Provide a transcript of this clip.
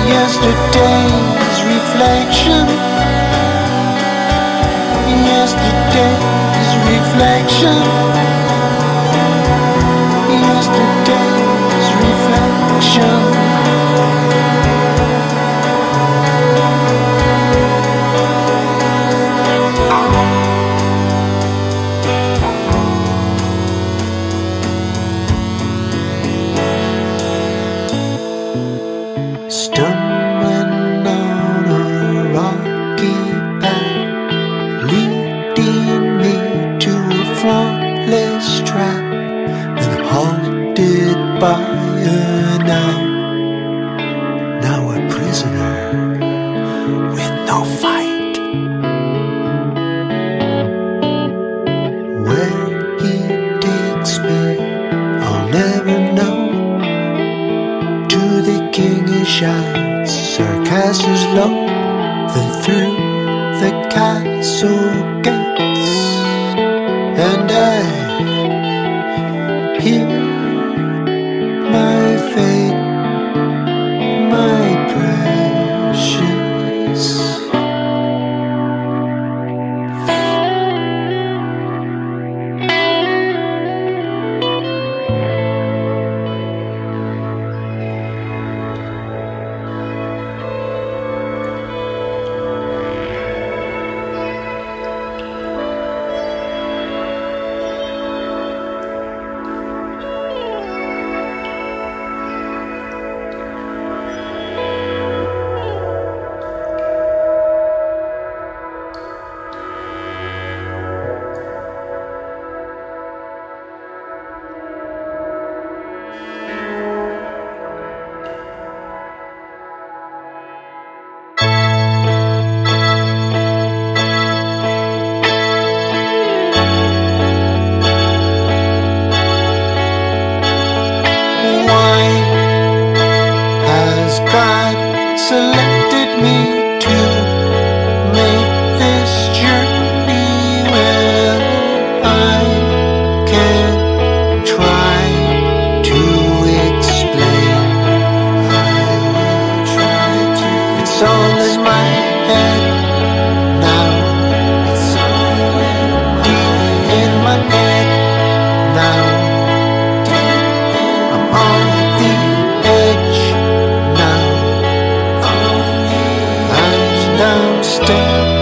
Yesterday's reflection. Yesterday's reflection. Yesterday's reflection. Stumbling on a rocky path, leading me to a frontless track. Then I'm halted by a night. Now a prisoner with no fight. Where he takes me, I'll never know. To the king he shouts, sarcasm's low. Then through the castle gates, and I hear my fate, my precious selected me to make this journey. Well, I can try to explain. I will try to. It's all in my head now. It's all deep in my head now. I'm on the edge now. Downstairs.